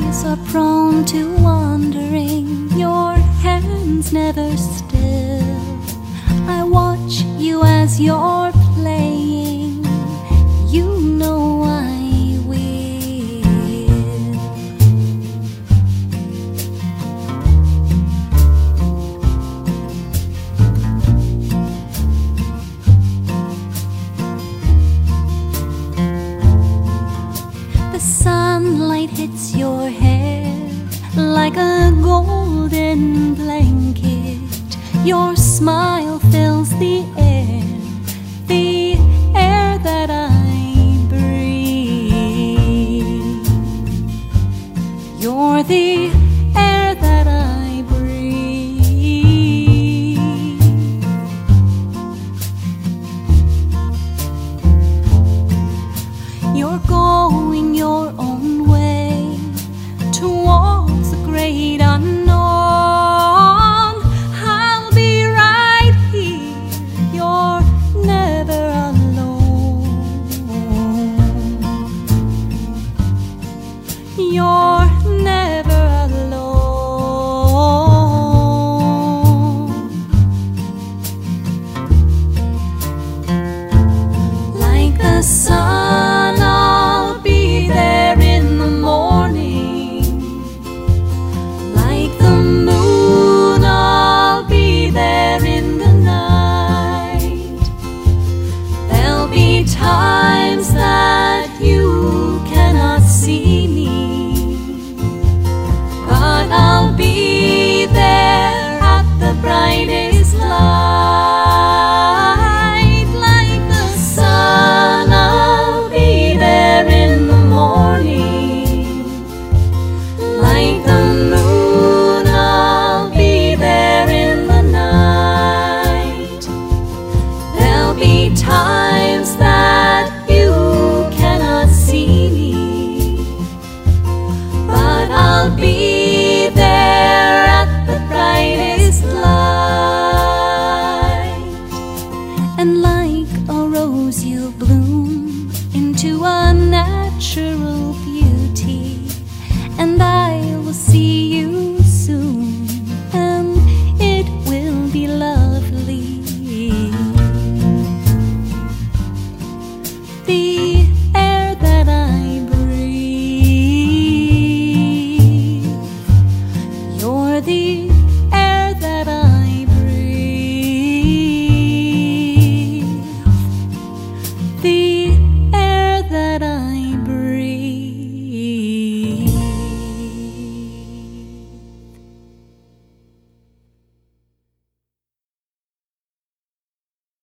eyes are prone to wandering, your hands never still. I watch you as you're playing, you know I will. The sunlight hits your hair like a golden blanket. Your smile fills the air that I breathe. You're the air that I breathe. You're going your own way towards the great unknown. I'll be right here. You're never alone. You're never alone. Like the sun, I'll be there in the morning. Like the moon, I'll be there in the night. There'll be times that you cannot see me, but I'll be there at the brightest light. Like the sun, I'll be there in the morning. Like the moon, I'll be there in the night. There'll be times that you cannot see me, but I'll be there at the brightest light. And like a rose you'll bloom into a natural beauty, and I will see